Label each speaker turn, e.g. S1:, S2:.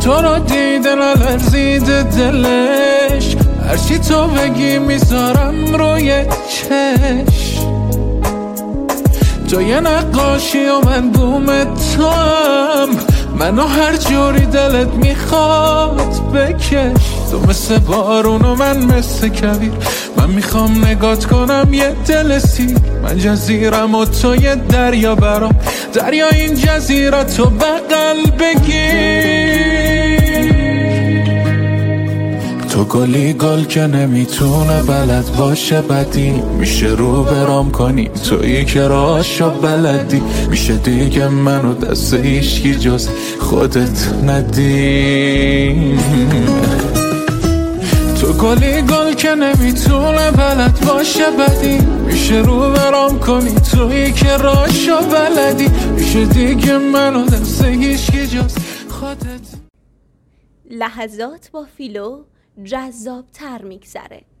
S1: تو رو دیده نلرزیده دلش، هرچی تو بگی میذارم روی چش. تو یه نقاشی و من بوم تو هم، منو هر جوری دلت میخواد بکش. تو مثل بارون و من مثل کویر، من میخوام نگات کنم یه دل سیر. من جزیرم و تو یه دریا برام، دریا این جزیره تو بغل بگیر. تو گلی گل که نمیتونه بلد باشه بدی، میشه رو برام کنی تویی که راشو بلدی. میشه دیگه منو دست هیچکی جز خودت ندی. تو گلی گل که نمیتونه بلد باشه بدی، میشه رو برام کنی تویی که راشو بلدی. میشه دیگه منو دست هیچکی جز خودت.
S2: لحظات با فیلو جذاب‌تر میگذره.